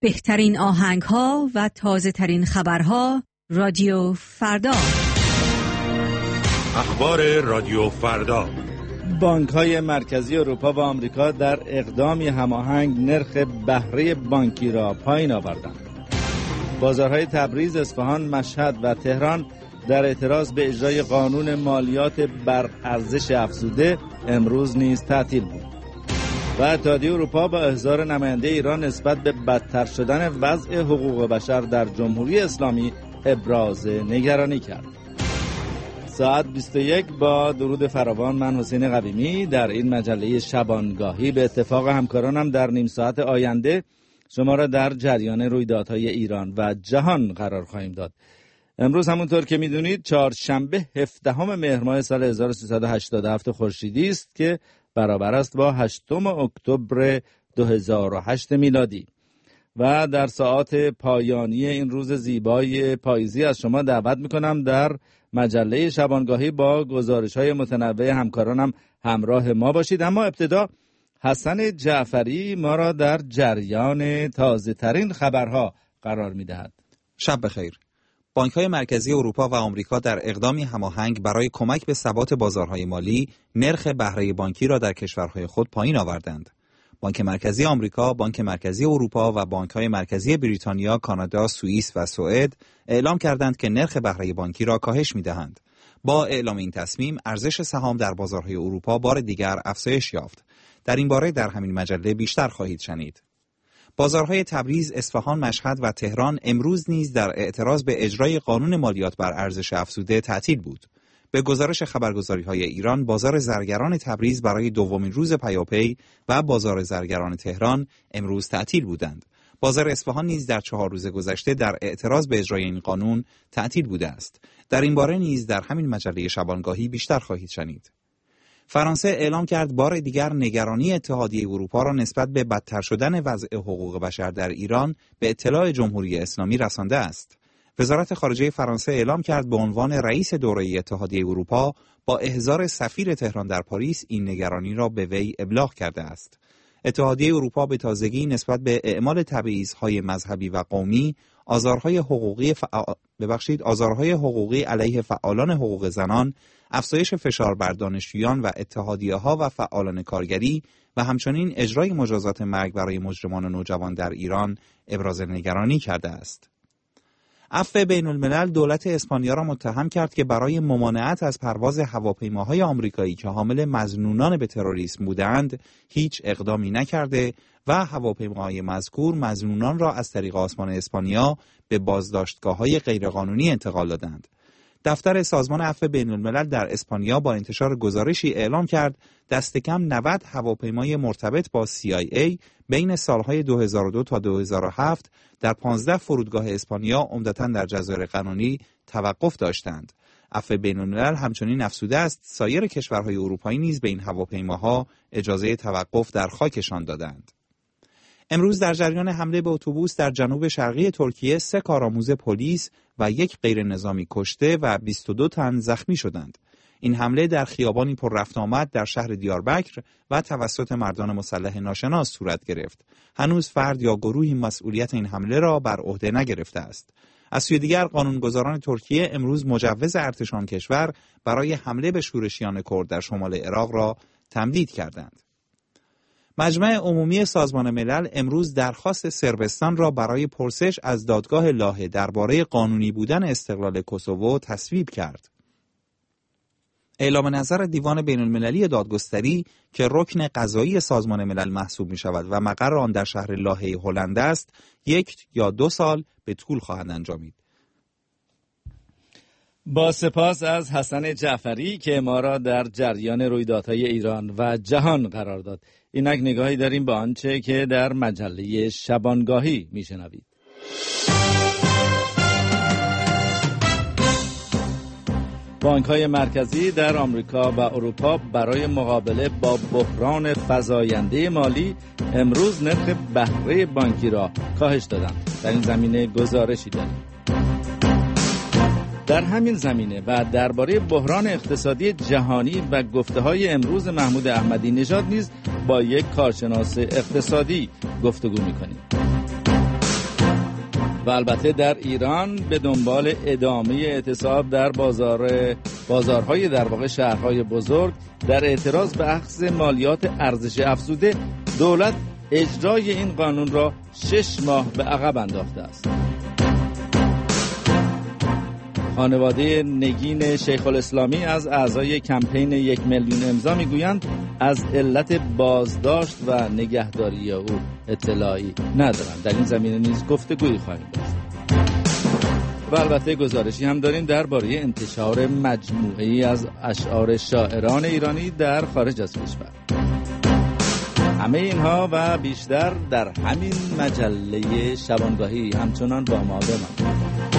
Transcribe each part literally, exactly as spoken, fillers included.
بهترین آهنگ‌ها و تازه‌ترین خبرها رادیو فردا. اخبار رادیو فردا. بانک‌های مرکزی اروپا و آمریکا در اقدامی هماهنگ نرخ بهره بانکی را پایین آوردند. بازارهای تبریز، اصفهان، مشهد و تهران در اعتراض به اجرای قانون مالیات بر ارزش افزوده امروز نیز تعطیل بود. و اتحادیه اروپا با احضار نماینده ایران نسبت به بدتر شدن وضع حقوق بشر در جمهوری اسلامی ابراز نگرانی کرد. ساعت بیست و یک با درود فراوان، من حسین قویمی در این مجله شبانگاهی به اتفاق همکارانم در نیم ساعت آینده شما را در جریان رویدادهای ایران و جهان قرار خواهیم داد. امروز همونطور که میدونید چهارشنبه هفدهم مهر ماه سال هزار و سیصد و هشتاد و هفت خورشیدی است که برابر است با هشتم اکتبر دو هزار و هشت میلادی. و در ساعات پایانی این روز زیبای پاییزی از شما دعوت میکنم در مجله شبانگاهی با گزارش‌های متنوع همکارانم همراه ما باشید. اما ابتدا حسن جعفری ما را در جریان تازه ترین خبرها قرار میدهد. شب بخیر. بانک‌های مرکزی اروپا و آمریکا در اقدامی هماهنگ برای کمک به ثبات بازارهای مالی نرخ بهره بانکی را در کشورهای خود پایین آوردند. بانک مرکزی آمریکا، بانک مرکزی اروپا و بانک‌های مرکزی بریتانیا، کانادا، سوئیس و سوئد اعلام کردند که نرخ بهره بانکی را کاهش می‌دهند. با اعلام این تصمیم، ارزش سهام در بازارهای اروپا بار دیگر افزایش یافت. در این باره در همین مجله بیشتر خواهید شنید. بازارهای تبریز، اصفهان، مشهد و تهران امروز نیز در اعتراض به اجرای قانون مالیات بر ارزش افزوده تعطیل بود. به گزارش خبرگزاری‌های ایران، بازار زرگران تبریز برای دومین روز پیاپی و بازار زرگران تهران امروز تعطیل بودند. بازار اصفهان نیز در چهار روز گذشته در اعتراض به اجرای این قانون تعطیل بوده است. در این باره نیز در همین مجله شبانگاهی بیشتر خواهید شنید. فرانسه اعلام کرد بار دیگر نگرانی اتحادیه اروپا را نسبت به بدتر شدن وضع حقوق بشر در ایران به اطلاع جمهوری اسلامی رسانده است. وزارت خارجه فرانسه اعلام کرد به عنوان رئیس دوره اتحادیه اروپا با احضار سفیر تهران در پاریس این نگرانی را به وی ابلاغ کرده است. اتحادیه اروپا به تازگی نسبت به اعمال تبعیض‌های مذهبی و قومی، آزارهای حقوقی فع... ببخشید آزارهای حقوقی علیه فعالان حقوق زنان، افزایش فشار بر دانشجویان و اتحادیه‌ها و فعالان کارگری و همچنین اجرای مجازات مرگ برای مجرمان نوجوان در ایران ابراز نگرانی کرده است. عفو بین الملل دولت اسپانیا را متهم کرد که برای ممانعت از پرواز هواپیماهای آمریکایی که حامل مظنونان به تروریسم بودند هیچ اقدامی نکرده و هواپیماهای مذکور مظنونان را از طریق آسمان اسپانیا به بازداشتگاه‌های غیرقانونی انتقال دادند. دفتر سازمان عفو بین الملل در اسپانیا با انتشار گزارشی اعلام کرد دست کم نود هواپیمای مرتبط با سی آی ای بین سالهای دو هزار و دو تا دو هزار و هفت در پانزده فرودگاه اسپانیا عمدتاً در جزایر قناری توقف داشتند. عفو بین الملل همچنین افزوده است سایر کشورهای اروپایی نیز به این هواپیماها اجازه توقف در خاکشان دادند. امروز در جریان حمله به اتوبوس در جنوب شرقی ترکیه سه کارآموز پلیس و یک غیر نظامی کشته و بیست و دو تن زخمی شدند. این حمله در خیابانی پر رفت آمد در شهر دیاربکر و توسط مردان مسلح ناشناس صورت گرفت. هنوز فرد یا گروهی مسئولیت این حمله را بر عهده نگرفته است. از سوی دیگر قانونگذاران ترکیه امروز مجوز ارتش آن کشور برای حمله به شورشیان کرد در شمال عراق را تمدید کردند. مجمع عمومی سازمان ملل امروز درخواست صربستان را برای پرسش از دادگاه لاهه درباره قانونی بودن استقلال کوسوو تصویب کرد. اعلام نظر دیوان بین المللی دادگستری که رکن قضایی سازمان ملل محسوب می شود و مقر آن در شهر لاهه هلند است، یک یا دو سال به طول خواهد انجامید. با سپاس از حسن جعفری که ما را در جریان رویدادهای ایران و جهان قرار داد. اینک نگاهی داریم به آنچه که در مجله شبانگاهی میشنوید. بانک‌های مرکزی در آمریکا و اروپا برای مقابله با بحران فزاینده مالی امروز نرخ بهره بانکی را کاهش دادند. در این زمینه گزارشی داریم. در همین زمینه و درباره بحران اقتصادی جهانی و گفته‌های امروز محمود احمدی نژاد نیز با یک کارشناس اقتصادی گفتگو می‌کنیم. و البته در ایران به دنبال ادامه اعتصاب در بازار بازارهای در واقع شهرهای بزرگ در اعتراض به اخذ مالیات ارزش افزوده، دولت اجرای این قانون را شش ماه به عقب انداخته است. خانواده نگین شیخ الاسلامی از اعضای کمپین یک میلیون امضا میگویند از علت بازداشت و نگهداری او اطلاعی ندارند. در این زمینه نیز گفتگویی خواهیم داشت. و البته گزارشی هم داریم درباره انتشار مجموعه‌ای از اشعار شاعران ایرانی در خارج از کشور. همه اینها و بیشتر در همین مجله شبانگاهی. همچنان با ما بمانید.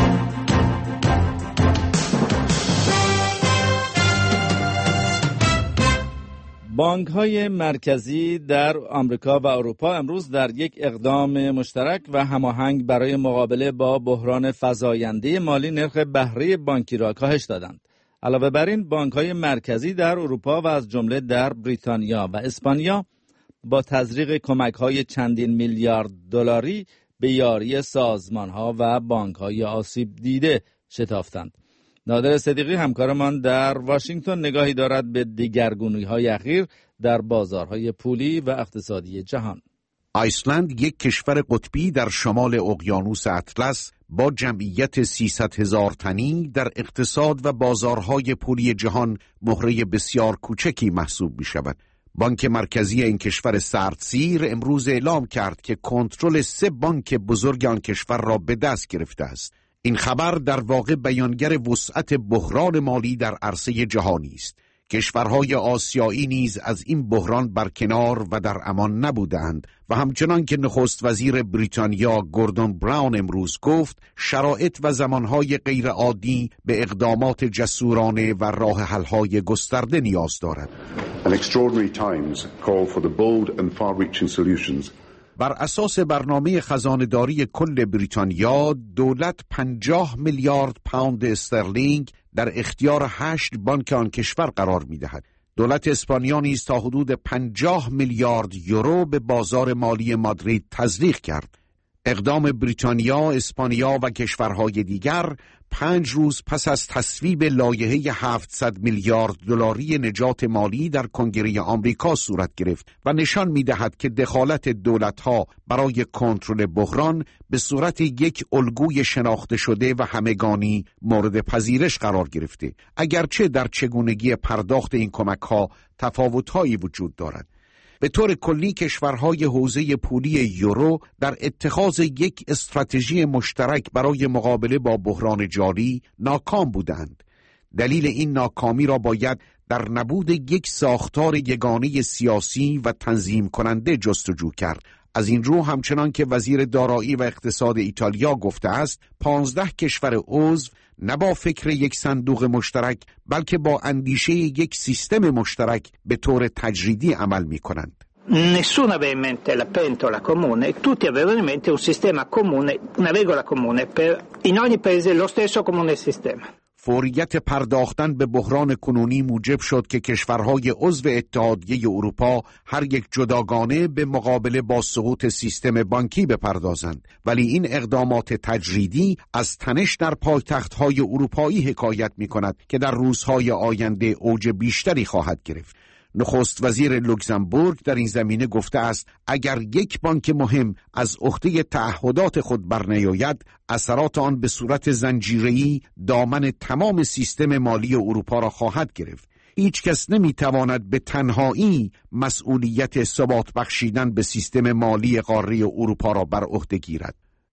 بانک‌های مرکزی در آمریکا و اروپا امروز در یک اقدام مشترک و هماهنگ برای مقابله با بحران فزاینده مالی نرخ بهره بانکی را کاهش دادند. علاوه بر این، بانک‌های مرکزی در اروپا و از جمله در بریتانیا و اسپانیا با تزریق کمک‌های چندین میلیارد دلاری به یاری سازمان‌ها و بانک‌های آسیب دیده شتافتند. نادر صدیقی همکارمان در واشنگتن نگاهی دارد به دگرگونی‌های اخیر در بازارهای پولی و اقتصادی جهان. ایسلند، یک کشور قطبی در شمال اقیانوس اطلس با جمعیت سیصد هزار تنی، در اقتصاد و بازارهای پولی جهان مهره بسیار کوچکی محسوب می شود. بانک مرکزی این کشور سردسیر امروز اعلام کرد که کنترل سه بانک بزرگ آن کشور را به دست گرفته است. این خبر در واقع بیانگر وسعت بحران مالی در عرصه جهانی است. کشورهای آسیایی نیز از این بحران برکنار و در امان نبودند و همچنان که نخست وزیر بریتانیا گوردون براون امروز گفت، شرایط و زمانهای غیر عادی به اقدامات جسورانه و راه حل‌های گسترده نیاز دارد. An extraordinary times call for the bold and far-reaching solutions. بر اساس برنامه خزانه‌داری کل بریتانیا، دولت پنجاه میلیارد پوند استرلینگ در اختیار هشت بانک آن کشور قرار می‌دهد. دولت اسپانیا نیز تا حدود پنجاه میلیارد یورو به بازار مالی مادرید تزریق کرد. اقدام بریتانیا، اسپانیا و کشورهای دیگر پنج روز پس از تصویب لایحه هفتصد میلیارد دلاری نجات مالی در کنگره آمریکا صورت گرفت و نشان می‌دهد که دخالت دولت‌ها برای کنترل بحران به صورت یک الگوی شناخته شده و همگانی مورد پذیرش قرار گرفته، اگرچه در چگونگی پرداخت این کمک‌ها تفاوت‌هایی وجود دارد. به طور کلی کشورهای حوزه پولی یورو در اتخاذ یک استراتژی مشترک برای مقابله با بحران جاری ناکام بودند. دلیل این ناکامی را باید در نبود یک ساختار یگانه سیاسی و تنظیم کننده جستجو کرد. از این رو همچنان که وزیر دارایی و اقتصاد ایتالیا گفته است، پانزده کشور عضو نه با فکر یک صندوق مشترک بلکه با اندیشه یک سیستم مشترک به طور تجریدی عمل می کنند. Nessuno aveva in mente la pentola comune, tutti avevano in mente un sistema comune, una regola comune per in ogni paese lo stesso comune sistema. فوریت پرداختن به بحران کنونی موجب شد که کشورهای عضو اتحادیه اروپا هر یک جداگانه به مقابله با سقوط سیستم بانکی بپردازند، ولی این اقدامات تجریدی از تنش در پایتخت‌های اروپایی حکایت می‌کند که در روزهای آینده اوج بیشتری خواهد گرفت. نخست وزیر لوکزامبورگ در این زمینه گفته است اگر یک بانک مهم از عهده تعهدات خود برنیاید، اثرات آن به صورت زنجیره‌ای دامن تمام سیستم مالی اروپا را خواهد گرفت. هیچ کس نمیتواند به تنهایی مسئولیت ثبات بخشیدن به سیستم مالی قاره اروپا را بر عهده گیرد.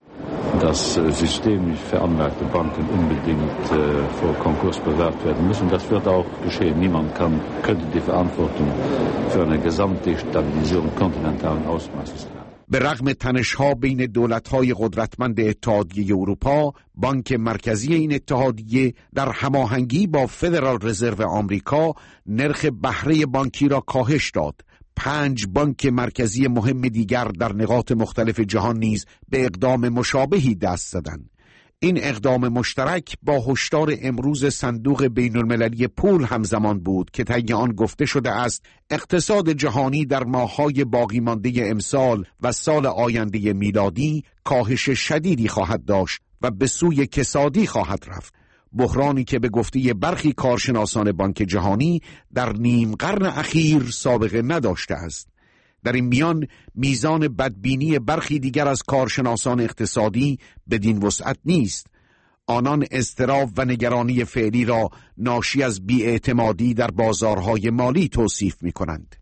dass systemisch veranlagte Banken unbedingt äh, vor Konkurs bewahrt werden müssen. Das wird auch geschehen. Niemand kann, könnte die Verantwortung für eine Gesamtdestabilisierung kontinentalen Ausmaßes tragen. به رغم تنش‌ها بین دولت‌های قدرتمند اتحادیه اروپا، بانک مرکزی این اتحادیه در هماهنگی با فدرال رزرو آمریکا نرخ بهره بانکی را کاهش داد. پنج بانک مرکزی مهم دیگر در نقاط مختلف جهان نیز به اقدام مشابهی دست زدند. این اقدام مشترک با هشدار امروز صندوق بین المللی پول همزمان بود که طی آن گفته شده است اقتصاد جهانی در ماه‌های باقی مانده امسال و سال آینده میلادی کاهش شدیدی خواهد داشت و به سوی کسادی خواهد رفت. بحرانی که به گفته برخی کارشناسان بانک جهانی در نیم قرن اخیر سابقه نداشته است. در این میان میزان بدبینی برخی دیگر از کارشناسان اقتصادی بدین وسعت نیست. آنان اضطراب و نگرانی فعلی را ناشی از بی‌اعتمادی در بازارهای مالی توصیف می کنند.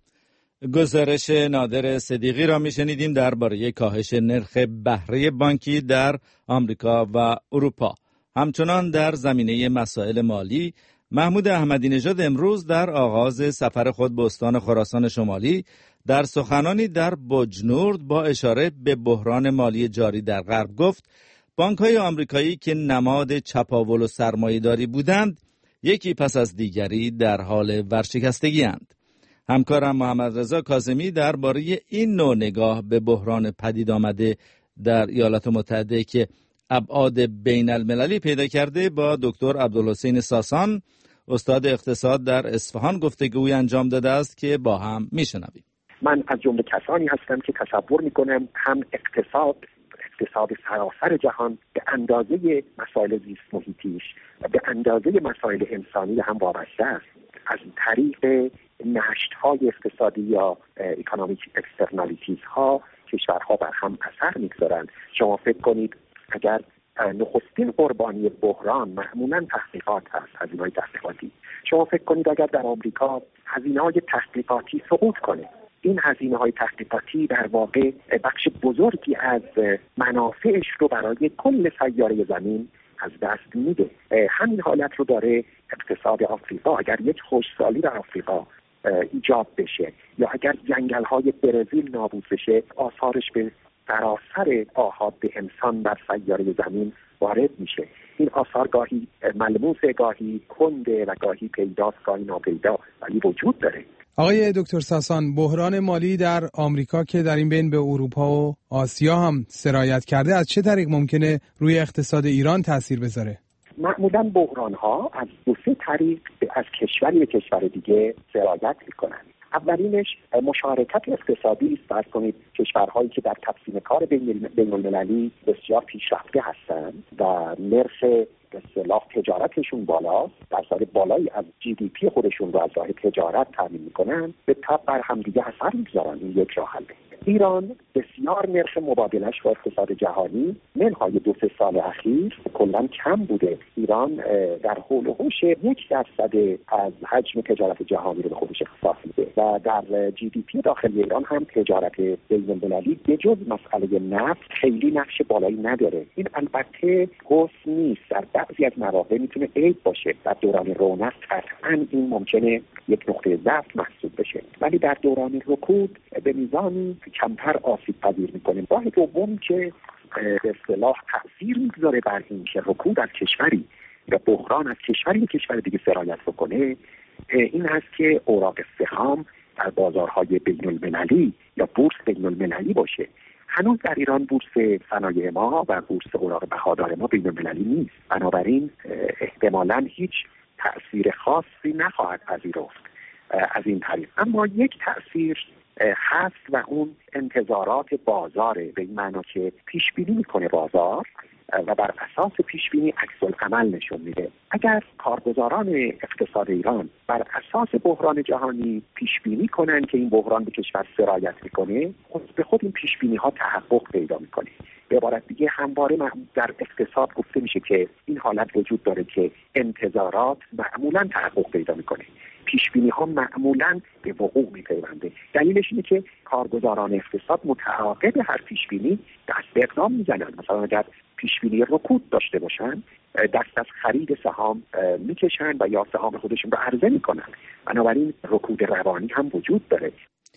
گزارش نادر صدیقی را میشنیدیم درباره کاهش نرخ بهره بانکی در آمریکا و اروپا. همچنان در زمینه مسائل مالی، محمود احمدی نژاد امروز در آغاز سفر خود به استان خراسان شمالی در سخنانی در بجنورد با اشاره به بحران مالی جاری در غرب گفت بانک‌های آمریکایی که نماد چپاول و سرمایه‌داری بودند یکی پس از دیگری در حال ورشکستگی‌اند. همکارم محمد رضا کاظمی درباره این نوع نگاه به بحران پدید آمده در ایالات متحده که ابعاد بین المللی پیدا کرده با دکتر عبدالحسین ساسان استاد اقتصاد در اصفهان گفتگوی انجام داده است که با هم میشنویم. من از جمله کسانی هستم که تصور میکنم هم اقتصاد اقتصاد سراسر جهان به اندازه مسائل زیست محیطیش و به اندازه مسائل انسانی هم وابسته است. از طریق نشت‌های اقتصادی یا اکونومیک اکسترنالیتیز ها کشورها بر هم اثر میگذارند. شما فکر کنید اگر نخستین قربانی بحران معمولاً تحقیقات هست، هزینه‌های تحقیقاتی. شما فکر کنید اگر در آمریکا هزینه‌های تحقیقاتی سقوط کنه، این هزینه‌های تحقیقاتی در واقع بخش بزرگی از منافعش رو برای کل سیاره زمین از دست میده. همین حالت رو داره اقتصاد آفریقا. اگر یک خشکسالی در آفریقا ایجاد بشه یا اگر جنگل‌های برزیل نابود بشه، آثارش به سراسر آحاد به انسان بر سیاره زمین وارد میشه. این آثار گاهی ملموسه، گاهی کنده و گاهی پیداست، گاهی ناپیدا، ولی وجود داره. آقای دکتر ساسان، بحران مالی در آمریکا که در این بین به اروپا و آسیا هم سرایت کرده از چه طریق ممکنه روی اقتصاد ایران تأثیر بذاره؟ معمولاً بحران‌ها از دو سه طریق از کشوری به کشور دیگه سرایت می‌کنن. اولینش مشارکت اقتصادی است. فرض کنید کشورهایی که در تقسیم کار بین المللی بسیار پیشرفته هستند و نرخ به اصطلاح تجارتشون بالاست، درصد بالایی از جی دی پی خودشون رو از راه تجارت تامین میکنن، به تبع بر هم دیگه اثر میگذارن. این یک راه حله. ایران بسیار نرخ مبادلش با اقتصاد جهانی منهای دو سه سال اخیر کلا کم بوده. ایران در حول و حوش یک درصد از حجم تجارت جهانی رو به خودش اختصاص میده و در جی دی پی داخل ایران هم تجارت بین المللی به جز مسئله نفت خیلی نقش بالایی نداره. این البته حسن نیست، در بعضی از مواقع میتونه عیب باشه. در دوران رونق قطعاً این ممکنه یک نقطه ضعف محسوب بشه، ولی در دوران رکود به میزانی کمتر آسیب پذیر میکنه. راه دوم که به اصطلاح تأثیر میگذاره بر این که رکود از کشوری یا بحران از کشوری به کشور دیگه سرایت بکنه، این هست که اوراق سهام در بازارهای بین المللی یا بورس بین المللی باشه. هنوز در ایران بورس صنایع ما و بورس اوراق بهادار ما بین المللی نیست، بنابراین احتمالاً هیچ تأثیر خاصی نخواهد پذیرفت از این طریق. اما یک تأثیر هست و اون انتظارات بازاره، به این معنا که پیش بینی میکنه بازار و بر اساس پیش بینی عکس العمل نشون میده. اگر کارگزاران اقتصاد ایران بر اساس بحران جهانی پیش بینی کنن که این بحران به کشور سرایت میکنه، خود به خود این پیش بینی ها تحقق پیدا میکنه. به عبارت دیگه همواره در اقتصاد گفته میشه که این حالت وجود داره که انتظارات معمولا تحقق پیدا میکنه، پیش بینی ها معمولا به وقوع میپیونده. دلیلش اینه که کارگزاران اقتصاد متعاقب هر پیش بینی دست به اقدام میزنن. مثلا اگر پیش بینی رکود داشته باشن، دست از خرید سهام میکشن و یا سهام خودشون رو عرضه میکنن. بنابراین رکود روانی هم وجود داره.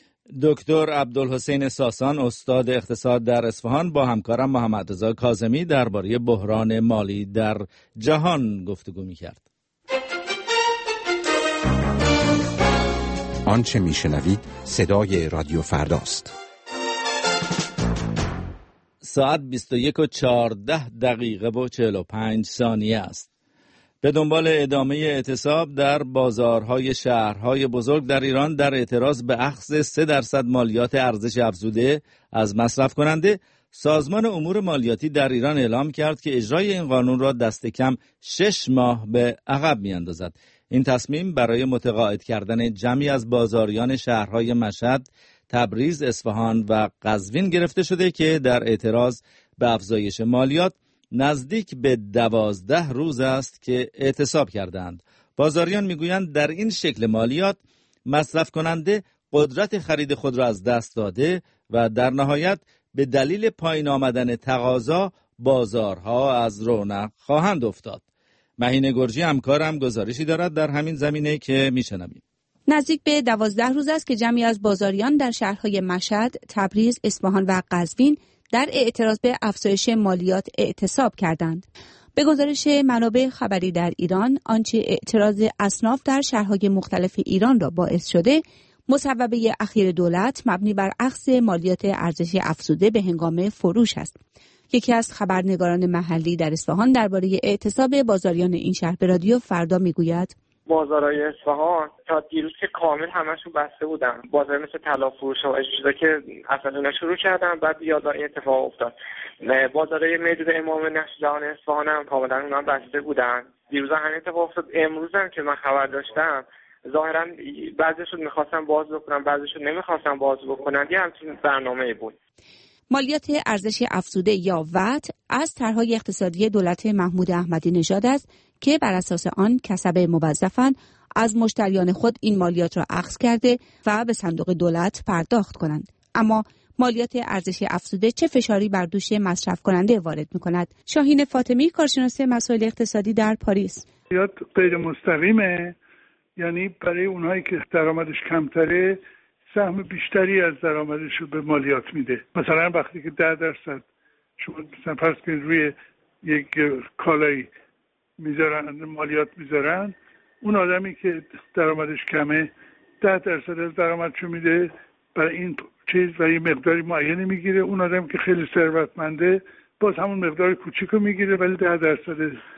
دکتر عبدالحسین ساسان استاد اقتصاد در اصفهان با همکارم محمد رضا کاظمی درباره بحران مالی در جهان گفتگو میکرد. آنچه میشنوید صدای رادیو فرداست. ساعت بیست و یک و چهارده دقیقه و چهل و پنج ثانیه است. به دنبال ادامه اعتصاب در بازارهای شهرهای بزرگ در ایران در اعتراض به اخذ سه درصد مالیات ارزش افزوده از مصرف کننده، سازمان امور مالیاتی در ایران اعلام کرد که اجرای این قانون را دست کم شش ماه به عقب می‌اندازد. این تصمیم برای متقاعد کردن جمعی از بازاریان شهرهای مشهد، تبریز، اصفهان و قزوین گرفته شده که در اعتراض به افزایش مالیات نزدیک به دوازده روز است که اعتصاب کردند. بازاریان میگویند در این شکل مالیات مصرف کننده قدرت خرید خود را از دست داده و در نهایت به دلیل پایین آمدن تقاضا بازارها از رونق خواهند افتاد. مهین گرجی همکارم گزارشی دارد در همین زمینه که میشنویم. نزدیک به دوازده روز است که جمعی از بازاریان در شهرهای مشهد، تبریز، اصفهان و قزوین در اعتراض به افزایش مالیات اعتصاب کردند. به گزارش منابع خبری در ایران، آنچه اعتراض اصناف در شهرهای مختلف ایران را باعث شده، مصوبه اخیر دولت مبنی بر اخذ مالیات ارزش افزوده به هنگام فروش است. یکی از خبرنگاران محلی در اصفهان درباره اعتصاب بازاریان این شهر به رادیو فردا میگوید: بازارهای اصفهان تا دیروز که کامل همشون بسته بودن. بازار مثل طلا فروش و اجزا که اصلا اونا شروع کردن، بعد یاد این اتفاق افتاد. بازارهای میدون امام نقش جهان اصفهان هم کاملا اونا بسته بودن. دیروز همین اتفاق افتاد. امروز هم که من خبر داشتم ظاهرا بعضیشون می‌خواستن باز بکنن، بعضیشون نمی‌خواستن باز بکنن. یه همچین برنامه‌ای بود. مالیات ارزش افزوده یا وات از طرح‌های اقتصادی دولت محمود احمدی نژاد است که بر اساس آن کسب موظفان از مشتریان خود این مالیات را اخذ کرده و به صندوق دولت پرداخت کنند. اما مالیات ارزش افزوده چه فشاری بر دوش مصرف کننده وارد می‌کند؟ شاهین فاطمی، کارشناس مسائل اقتصادی در پاریس: مالیات غیر مستقیمه، یعنی برای اونهایی که درآمدش کمتره سهم بیشتری از درآمدش رو به مالیات میده. مثلا وقتی که ده درصد شما مثلا فرض کنید روی یک کالایی میذارن مالیات میذارن، اون آدمی که درآمدش کمه ده درصد از درآمدشو میده برای این چیز و یه مقداری معینی میگیره. اون آدمی که خیلی ثروتمنده باز همون مقدار کوچیکو میگیره ولی ده درصد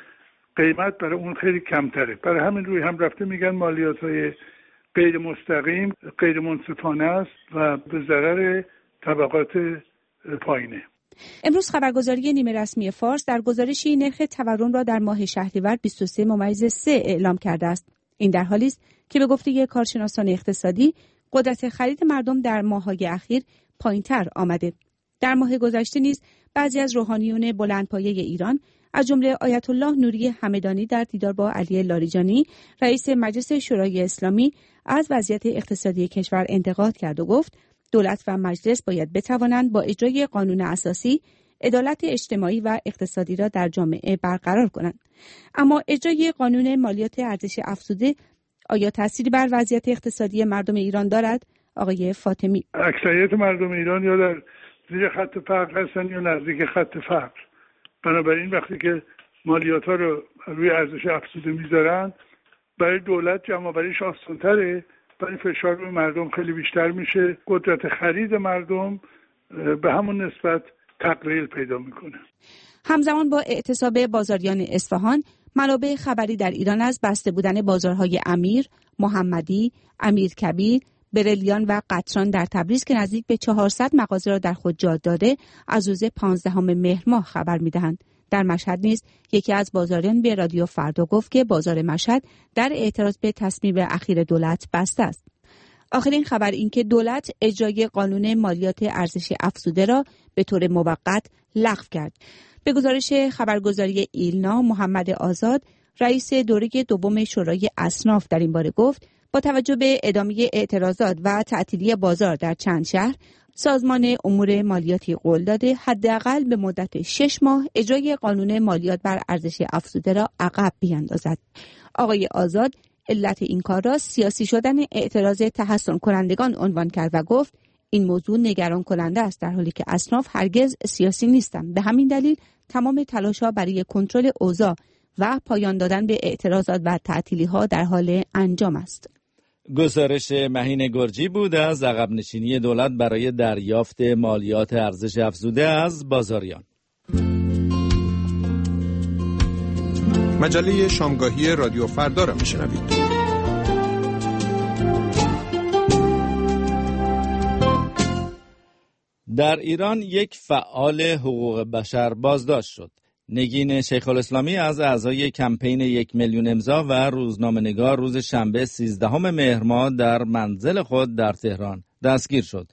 قیمت برای اون خیلی کمتره. برای همین روی هم رفته میگن مالیات‌های غیر مستقیم غیر منصفانه است و به ضرر طبقات پایینه. امروز خبرگزاری نیمه رسمی فارس در گزارشی نرخ تورم را در ماه شهریور بیست و سه ممیز سه اعلام کرده است. این در حالی است که به گفته کارشناسان اقتصادی قدرت خرید مردم در ماه‌های اخیر پایین‌تر آمده. در ماه گذشته نیز بعضی از روحانیون بلندپایه ایران از جمله آیت الله نوری همدانی در دیدار با علی لاریجانی رئیس مجلس شورای اسلامی از وضعیت اقتصادی کشور انتقاد کرد و گفت دولت و مجلس باید بتوانند با اجرای قانون اساسی عدالت اجتماعی و اقتصادی را در جامعه برقرار کنند. اما اجرای قانون مالیات ارزش افزوده آیا تأثیری بر وضعیت اقتصادی مردم ایران دارد؟ آقای فاطمی: اکثریت مردم ایران یا در زیر خط فقر هستن یا نزدیک خط فقر. بنابراین وقتی که مالیات ها رو روی ارزش افزوده میذارن برای دولت جمع آوریش آسان‌تره، برای فشار روی مردم خیلی بیشتر میشه. قدرت خرید مردم به همون نسبت تقلیل پیدا میکنه. همزمان با اعتصاب بازاریان اصفهان، منابع خبری در ایران از بسته بودن بازارهای امیر، محمدی، امیرکبیر، برلیان و قطران در تبریز که نزدیک به چهارصد مغازه را در خود جا داده از روز پانزدهم مهر ماه خبر می‌دهند. در مشهد نیز یکی از بازاریان به رادیو فردا گفت که بازار مشهد در اعتراض به تصمیم اخیر دولت بسته است. آخرین خبر این که دولت اجرای قانون مالیات ارزش افزوده را به طور موقت لغو کرد. به گزارش خبرگزاری ایلنا، محمد آزاد، رئیس دوره دوم شورای اصناف در این باره گفت با توجه به ادامه اعتراضات و تعطیلی بازار در چند شهر، سازمان امور مالیاتی قول داده حداقل به مدت شش ماه اجرای قانون مالیات بر ارزش افزوده را عقب بیاندازد. آقای آزاد علت این کار را سیاسی شدن اعتراض تحصن کنندگان عنوان کرد و گفت این موضوع نگران کننده است در حالی که اصناف هرگز سیاسی نیستند. به همین دلیل تمام تلاش‌ها برای کنترل اوضاع و پایان دادن به اعتراضات و تعطیلی‌ها در حال انجام است. گزارش مهین گرجی بود از عقب نشینی دولت برای دریافت مالیات ارزش افزوده از بازاریان. مجله شامگاهی رادیو فردا را میشنوید. در ایران یک فعال حقوق بشر بازداشت شد. نگین شیخ الاسلامی از اعضای کمپین یک میلیون امضا و روزنامه‌نگار روز شنبه سیزدهم مهر ماه در منزل خود در تهران دستگیر شد.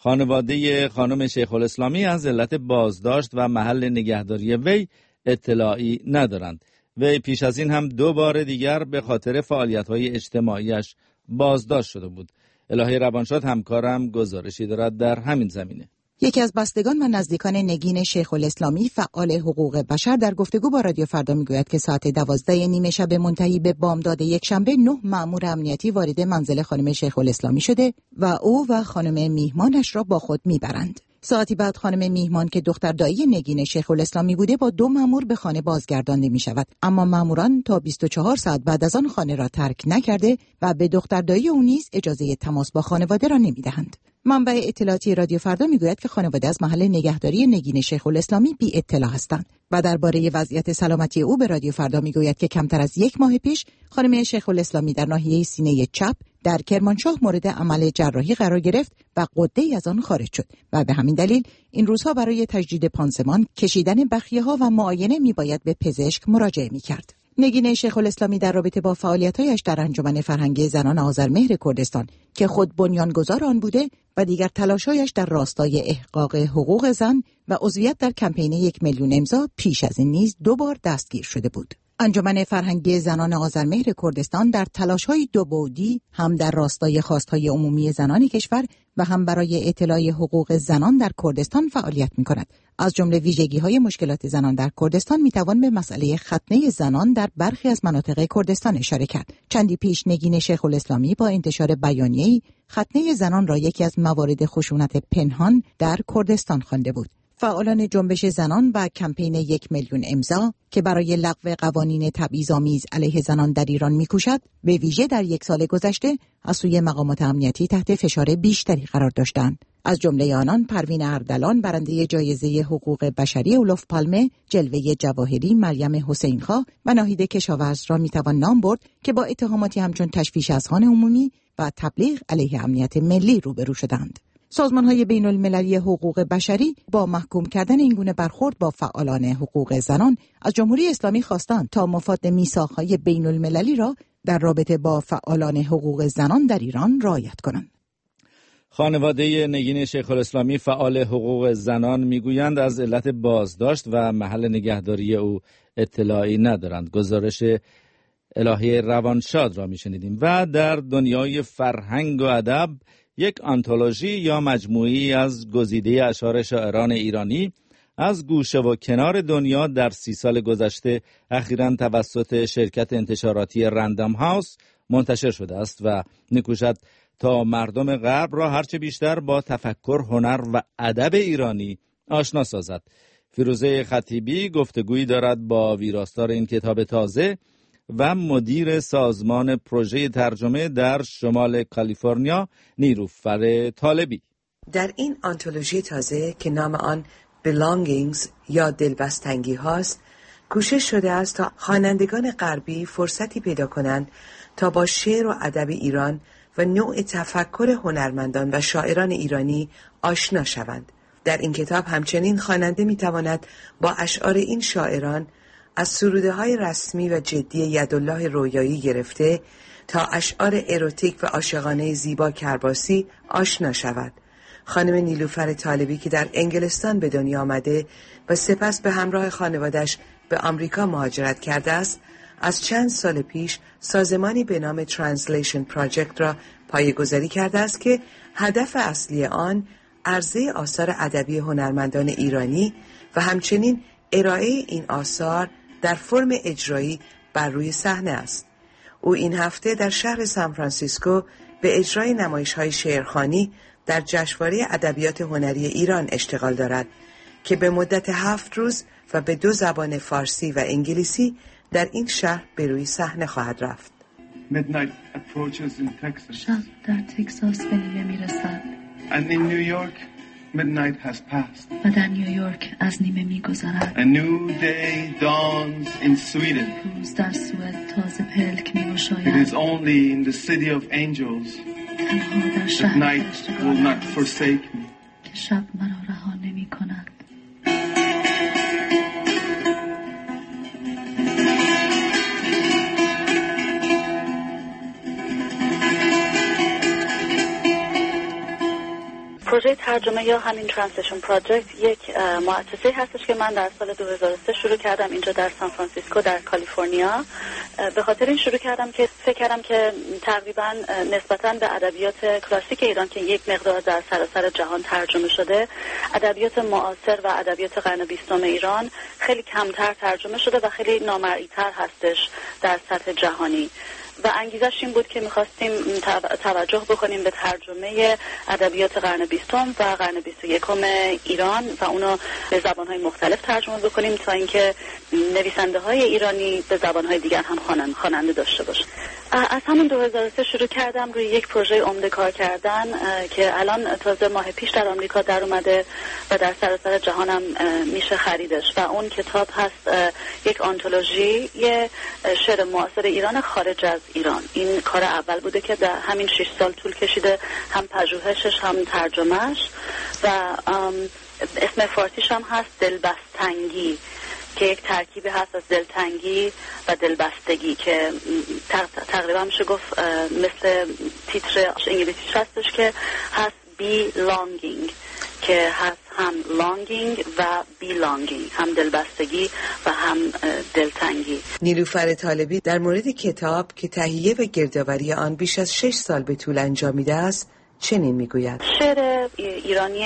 خانواده خانم شیخ الاسلامی از علت بازداشت و محل نگهداری وی اطلاعی ندارند. وی پیش از این هم دو بار دیگر به خاطر فعالیت‌های اجتماعیش بازداشت شده بود. الهی روانشاد همکارم گزارشی دارد در همین زمینه. یکی از بستگان و نزدیکان نگین شیخ الاسلامی فعال حقوق بشر در گفتگو با رادیو فردا میگوید که ساعت دوازده نیمه شب منتهی به بامداد یک شنبه نه مأمور امنیتی وارد منزل خانم شیخ الاسلامی شده و او و خانم میهمانش را با خود میبرند. ساعتی بعد خانم میهمان که دختر دایی نگین شیخ الاسلامی بوده با دو مأمور به خانه بازگردانده می شود، اما مأموران تا بیست و چهار ساعت بعد از آن خانه را ترک نکرده و به دختر دایی او نیز اجازه تماس با خانواده را نمی دهند. منبع اطلاعاتی رادیو فردا میگوید که خانواده از محل نگهداری نگین شیخ الاسلامی بی اطلاع هستند و درباره وضعیت سلامتی او به رادیو فردا میگوید که کمتر از یک ماه پیش خانم شیخ الاسلامی در ناحیه سینه چپ در کرمانشاه مورد عمل جراحی قرار گرفت و غده‌ای از آن خارج شد و به همین دلیل این روزها برای تجدید پانسمان، کشیدن بخیه‌ها و معاینه میباید به پزشک مراجعه میکرد. نگین شیخ الاسلامی در رابطه با فعالیت‌هایش در انجمن فرهنگی زنان آذرمهر کردستان که خود بنیانگذار آن بوده و دیگر تلاش‌هایش در راستای احقاق حقوق زن و عضویت در کمپین یک میلیون امضا پیش از این نیز دو بار دستگیر شده بود. انجمن فرهنگی زنان آذرمهر کردستان در تلاش‌های دو بعدی هم در راستای خواست‌های عمومی زنان کشور و هم برای اطلاع حقوق زنان در کردستان فعالیت می‌کند. از جمله ویژگی‌های مشکلات زنان در کردستان می‌توان به مسئله ختنه زنان در برخی از مناطق کردستان اشاره کرد. چندی پیش نگین شیخ الاسلامی با انتشار بیانیه‌ای ختنه زنان را یکی از موارد خشونت پنهان در کردستان خوانده بود. فعالان جنبش زنان و کمپین یک میلیون امضا که برای لغو قوانین تبعیض‌آمیز علیه زنان در ایران می‌کوشد، به ویژه در یک سال گذشته از سوی مقامات امنیتی تحت فشار بیشتری قرار داشتند. از جمله آنان پروین اردلان برنده جایزه حقوق بشری اولوف پالمه، جلوه جواهری مریم حسین‌خواه و ناهید کشاورز را می‌توان نام برد که با اتهاماتی همچون تشویش اذهان عمومی و تبلیغ علیه امنیت ملی روبرو شدند. سازمان‌های بین‌المللی حقوق بشری با محکوم کردن این گونه برخورد با فعالان حقوق زنان از جمهوری اسلامی خواستند تا مفاد میثاق‌های بین‌المللی را در رابطه با فعالان حقوق زنان در ایران رعایت کنند. خانواده نگین شیخ الاسلامی فعال حقوق زنان میگویند از علت بازداشت و محل نگهداری او اطلاعی ندارند. گزارش الهی روانشاد را میشنیدیم. و در دنیای فرهنگ و ادب یک آنتولوژی یا مجموعی از گزیده اشعار شاعران ایرانی از گوشه و کنار دنیا در سی سال گذشته اخیراً توسط شرکت انتشاراتی رندم هاوس منتشر شده است و می‌کوشد تا مردم غرب را هرچه بیشتر با تفکر، هنر و ادب ایرانی آشنا سازد. فیروزه خطیبی گفتگویی دارد با ویراستار این کتاب تازه و مدیر سازمان پروژه ترجمه در شمال کالیفرنیا، نیلوفر طالبی. در این آنتولوژی تازه که نام آن Belongings یا دلبستگی هاست، کوشش شده است تا خوانندگان غربی فرصتی پیدا کنند تا با شعر و ادب ایران و نوع تفکر هنرمندان و شاعران ایرانی آشنا شوند. در این کتاب همچنین خواننده میتواند با اشعار این شاعران از سروده های رسمی و جدی یدالله رویایی گرفته تا اشعار اروتیک و عاشقانه زیبا کرباسی آشنا شود. خانم نیلوفر طالبی که در انگلستان به دنیا آمده و سپس به همراه خانوادش به آمریکا مهاجرت کرده است، از چند سال پیش سازمانی به نام Translation Project را پایه‌گذاری کرده است که هدف اصلی آن عرضه آثار ادبی هنرمندان ایرانی و همچنین ارائه این آثار در فرم اجرایی بر روی صحنه است. او این هفته در شهر سانفرانسیسکو به اجرای نمایش‌های شعرخوانی در جشنواره ادبیات هنری ایران اشتغال دارد که به مدت هفت روز و به دو زبان فارسی و انگلیسی در این شهر به روی صحنه خواهد رفت. midnight approaches in Texas. شب در تگزاس به نیمه میرسد. And in New York, midnight has passed. و در نیویورک از نیمه میگذرد. A new day dawns in Sweden. روز در سوئد تازه پلک میگشاید. It is only in the city of angels تنها در that شهر night will not forsake me. که شب مرا رها نمی کند. پروژه ترجمه یا همین ترنسلیشن پروژکت یک مؤسسه هستش که من در سال دو هزار و سه شروع کردم اینجا در سان فرانسیسکو در کالیفرنیا. به خاطر این شروع کردم که فکر کردم که تقریبا نسبتاً به ادبیات کلاسیک ایران که یک مقدار در سراسر جهان ترجمه شده، ادبیات معاصر و ادبیات قرن بیستم ایران خیلی کمتر ترجمه شده و خیلی نامرئی‌تر هستش در سطح جهانی. و انگیزش این بود که می‌خواستیم توجه بکنیم به ترجمه ادبیات قرن بیستم و قرن بیست و یکم ایران و اونو به زبان‌های مختلف ترجمه بکنیم تا اینکه نویسنده‌های ایرانی به زبان‌های دیگر هم خواننده داشته باشن. از همون دو هزار و سه شروع کردم روی یک پروژه عمده کار کردن که الان تازه ماه پیش در آمریکا در اومده و در سراسر جهان هم میشه خریدش و اون کتاب هست یک آنتولوژی یه شعر معاصر ایران خارج از ایران. این کار اول بوده که در همین شش سال طول کشیده، هم پژوهشش هم ترجمهش و اسم فارسیش هم هست دلبستنگی که یک ترکیبی هست از دلتنگی و دلبستگی که تقریبا میشه گفت مثل تیتر انگلیسیش هستش که هست belonging که هست هم longing و belonging، هم دلبستگی و هم دلتنگی. نیلوفر طالبی در مورد کتاب که تهیه و گردآوری آن بیش از شش سال به طول انجامیده است چنین میگوید: شعر ایرانی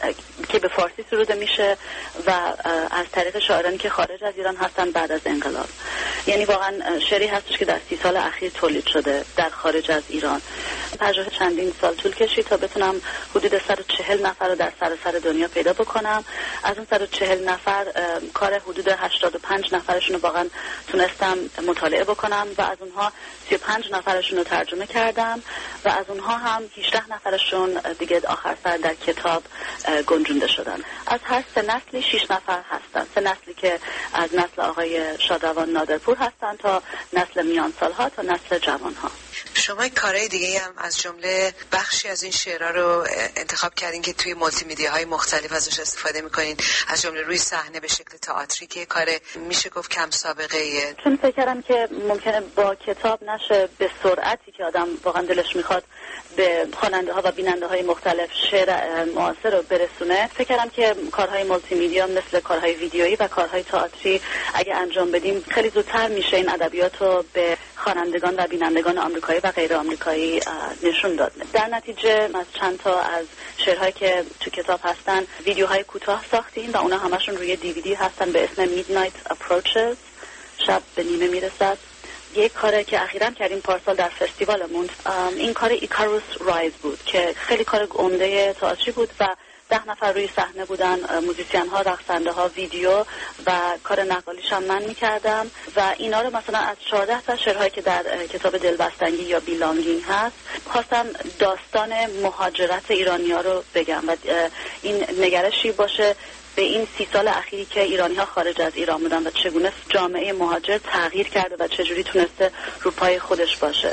که به فارسی سروده میشه و از طریق شاعرانی که خارج از ایران هستن بعد از انقلاب، یعنی واقعا شعری هستش که در سی سال اخیر تولید شده در خارج از ایران. پژوهش چندین سال طول کشید تا بتونم حدود صد و چهل نفر رو در سراسر دنیا پیدا بکنم. از اون صد و چهل نفر کار حدود هشتاد و پنج نفرشون رو واقعا تونستم مطالعه بکنم و از اونها سی و پنج نفرشون رو ترجمه کردم و از اونها هم هجده نفرشون دیگه آخر سر در کتاب گنجونده شدن. از هر سه نسلی شش نفر هستن، سه نسلی که از نسل آقای شادروان نادرپور هستن تا نسل میانسالها تا نسل جوانها. شما کارهای دیگه هم از جمله بخشی از این شعرها رو انتخاب کردین که توی مولتی میدیاهای مختلف ازش استفاده میکنین، از جمله روی صحنه به شکل تئاتری که کار میشه گفت کم سابقه ایه. چون فکر کردم که ممکنه با کتاب نشه به سرعتی که آدم واقعا دلش میخواد به خواننده ها و بیننده های مختلف شعر معاصر رو برسونه. فکر کردم که کارهای مولتی میدیا مثل کارهای ویدیویی و کارهای تئاتری اگه انجام بدیم خیلی زودتر میشه این ادبیات رو به خوانندگان و بینندگان آمریکایی و غیر آمریکایی نشون داد. در نتیجه از چند تا از شعرهایی که تو کتاب هستن ویدیوهای کوتاه ساختیم و اونا همشون روی دیویدی هستن به اسم Midnight Approaches، شب به نیمه میرسد. یک کاری که اخیراً کردیم پارسال در فستیوالمون، این کار ایکاروس رایز بود که خیلی کار عمده تئاتری بود و ده نفر روی صحنه بودن، موزیسین ها، رقصنده ها، ویدیو و کار نقالیش هم من میکردم و اینا رو مثلا از چهارده تا شعرهایی که در کتاب دلبستنگی یا بیلانگینگ هست خواستم داستان مهاجرت ایرانی‌ها رو بگم و این نگرشی باشه به این سی سال اخیری که ایرانی ها خارج از ایران بودن و چگونه جامعه مهاجر تغییر کرده و چجوری تونسته رو پای خودش باشه.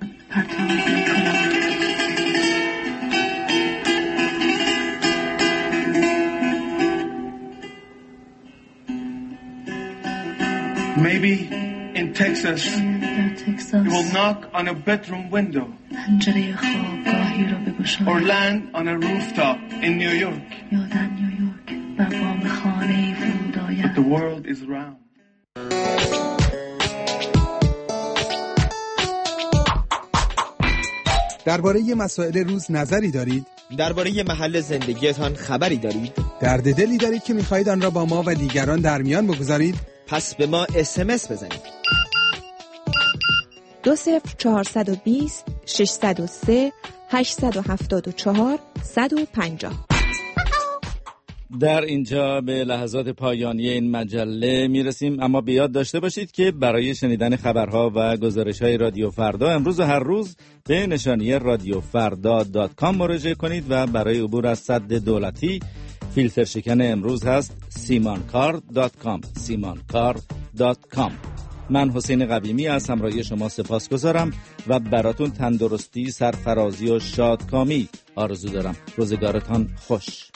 Maybe in Texas, you will knock on a bedroom window or land on a rooftop in New York. But the world is round. درباره مسائل روز نظری دارید؟ درباره محل زندگیتان خبری دارید؟ درد دلی دارید که می‌خواهید آن را با ما و دیگران در میان بگذارید؟ پس به ما اس ام اس بزنید. دو صفر چهارصد و بیست ششصد و سه هشتصد و هفتاد و چهار صد و پنجاه. در اینجا به لحظات پایانی این مجله میرسیم، اما به یاد داشته باشید که برای شنیدن خبرها و گزارش‌های رادیو فردا امروز و هر روز به نشانی رادیو فردا دات کام مراجعه کنید و برای عبور از سد دولتی فیلتر شکن امروز هست سیمانکار دات کام سیمانکار دات کام. من حسین قویمی از همراهی شما سپاسگزارم و براتون تندرستی، سرفرازی و شادکامی آرزو دارم. روزگارتان خوش.